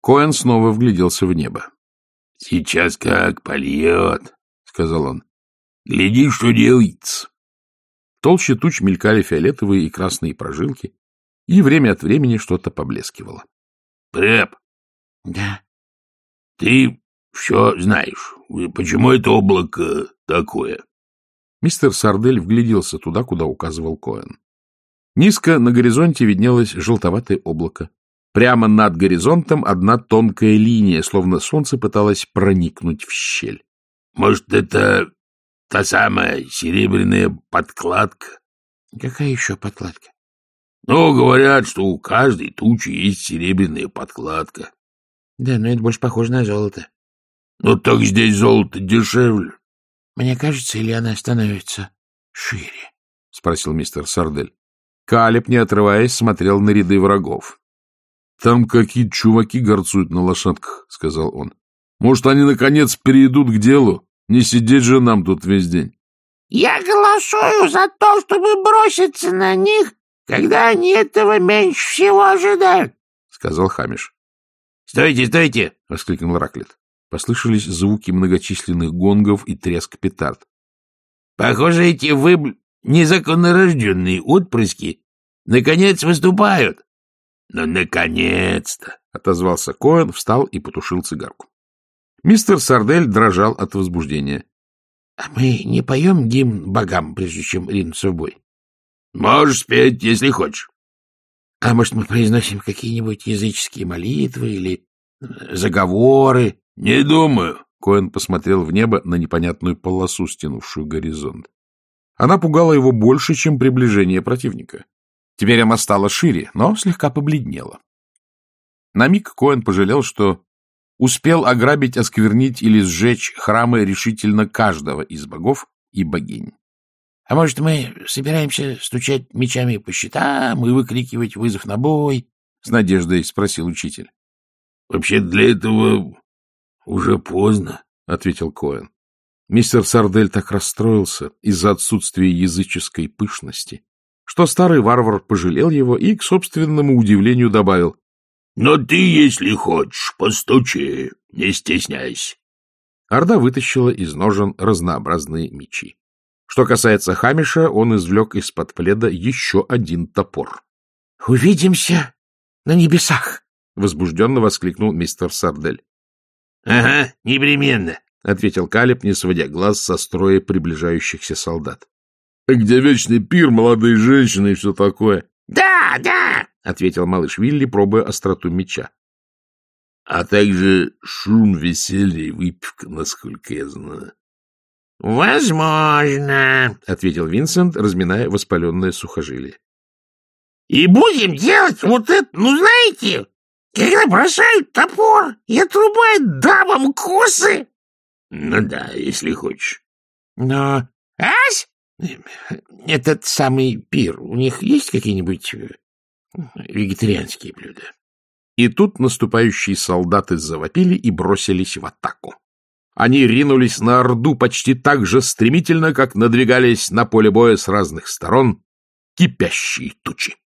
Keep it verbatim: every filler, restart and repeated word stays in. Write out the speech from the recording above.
Коэн снова вгляделся в небо. — Сейчас как польет, — сказал он. — Гляди, что делается. Толще туч мелькали фиолетовые и красные прожилки, и время от времени что-то поблескивало. — Прэп. — Да. — Ты все знаешь. Почему это облако такое? Мистер Сардель вгляделся туда, куда указывал Коэн. Низко на горизонте виднелось желтоватое облако. Прямо над горизонтом одна тонкая линия, словно солнце пыталось проникнуть в щель. — Может, это та самая серебряная подкладка? — Какая еще подкладка? — Ну, говорят, что у каждой тучи есть серебряная подкладка. — Да, но это больше похоже на золото. — Ну, так здесь золото дешевле. — Мне кажется, или она становится шире? — спросил мистер Сардель. Калеб, не отрываясь, смотрел на ряды врагов. — Там какие-то чуваки горцуют на лошадках, — сказал он. — Может, они, наконец, перейдут к делу? Не сидеть же нам тут весь день. — Я голосую за то, чтобы броситься на них, когда они этого меньше всего ожидают, — сказал Хамиш. — Стойте, стойте! — воскликнул Раклет. Послышались звуки многочисленных гонгов и треск петард. — Похоже, эти вы... незаконнорожденные отпрыски наконец выступают. — Ну, наконец-то! — отозвался Коэн, встал и потушил цигарку. Мистер Сардель дрожал от возбуждения. — А мы не поем гимн богам, прежде чем ринуться в бой? — Можешь спеть, если хочешь. — А может, мы произносим какие-нибудь языческие молитвы или заговоры? — Не думаю. Коэн посмотрел в небо на непонятную полосу, стянувшую горизонт. Она пугала его больше, чем приближение противника. Теперь она стала шире, но слегка побледнела. На миг Коэн пожалел, что успел ограбить, осквернить или сжечь храмы решительно каждого из богов и богинь. — А может, мы собираемся стучать мечами по щитам и выкрикивать вызов на бой? — с надеждой спросил учитель. — Вообще для этого уже поздно, — ответил Коэн. Мистер Сардель так расстроился из-за отсутствия языческой пышности, что старый варвар пожалел его и, к собственному удивлению, добавил: — Но ты, если хочешь, постучи, не стесняйся. Орда вытащила из ножен разнообразные мечи. Что касается Хамиша, он извлек из-под пледа еще один топор. — Увидимся на небесах! — возбужденно воскликнул мистер Сардель. — Ага, непременно, — ответил Калеб, не сводя глаз со строя приближающихся солдат. — Где вечный пир, молодые женщины и все такое? — Да, да, — ответил малыш Вилли, пробуя остроту меча. — А также шум, веселье и выпивка, насколько я знаю. — Возможно, — ответил Винсент, разминая воспаленное сухожилие. — И будем делать вот это, ну, знаете, когда бросают топор и отрубают дамам косы. — Ну да, если хочешь. — Но, ась, этот самый пир, у них есть какие-нибудь вегетарианские блюда? И тут наступающие солдаты завопили и бросились в атаку. Они ринулись на Орду почти так же стремительно, как надвигались на поле боя с разных сторон кипящие тучи.